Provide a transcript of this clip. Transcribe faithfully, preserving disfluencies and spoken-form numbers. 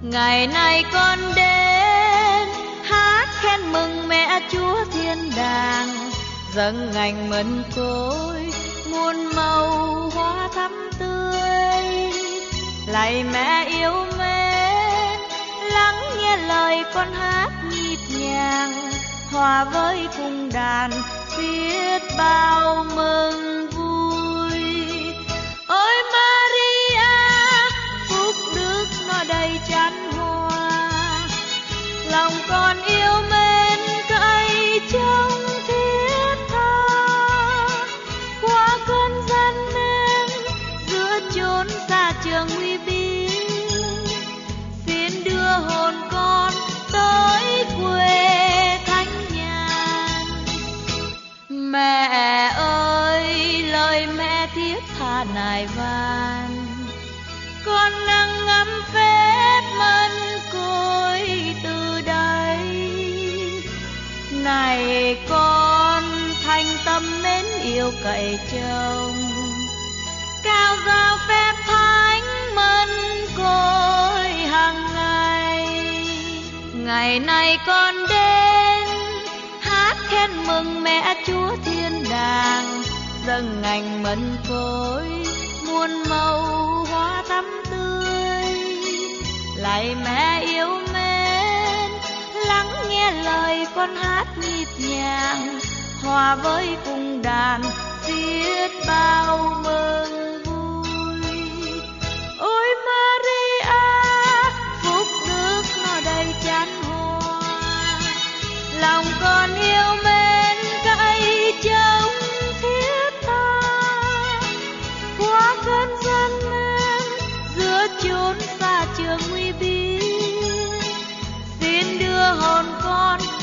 Ngày nay con đến hát khen mừng mẹ Chúa thiên đàng, dâng ngành mân côi muôn màu hoa thắm tươi. Lạy mẹ yêu mến, lắng nghe lời con hát nhịp nhàng, hòa với cung đàn biết bao mừng vui. Ôi Maria, phúc đức nó đầy chan hòa, lòng con yêu mến cậy trong thiết tha. Qua cơn gian nan giữa chốn xa trường nguy biên, xin đưa hồn con tới quê thánh nhàn. Mẹ ơi, lời mẹ thiết tha nài van, con nâng ngắm phép mân côi từ đây. Này con thành tâm mến yêu cậy chồng, cao giao phép thánh mân côi hàng ngày. Ngày nay con đến hát khen mừng mẹ Chúa thiên đàng, dâng ngành mân côi muôn màu hoa thắm tươi. Lạy mẹ yêu mến, lắng nghe lời con hát nhịp nhàng, hòa với cung đàn biết bao mừng vui. Ôi Maria, phúc đức nó đầy chan hòa, lòng con yêu mến cậy trong thiết tha. Qua cơn gian nan giữa chốn xa trường nguy biên, xin đưa hồn con